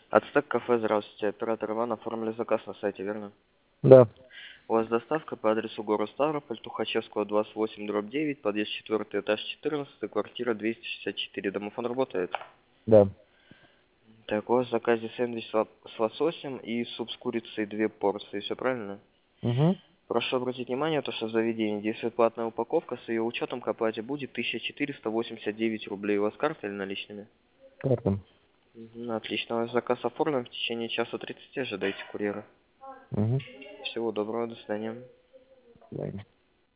Ацтек кафе, здравствуйте. Оператор Иван, оформили заказ на сайте, верно? Да, У вас доставка по адресу город Ставрополь, Тухачевского, 28/9, подъезд 4, этаж 14, квартира 264. Домофон работает? да. Так, у вас в заказе сэндвич с лососем и суп с курицей 2 порции, все правильно? Угу. Прошу обратить внимание, то, что в заведении действует платная упаковка, с ее учетом к оплате будет 1489 рублей. У вас карта или наличными? Карта. Отлично, ваш заказ оформлен, в течение часа 30 ожидайте курьера. Угу. Всего доброго, до свидания. Ладно.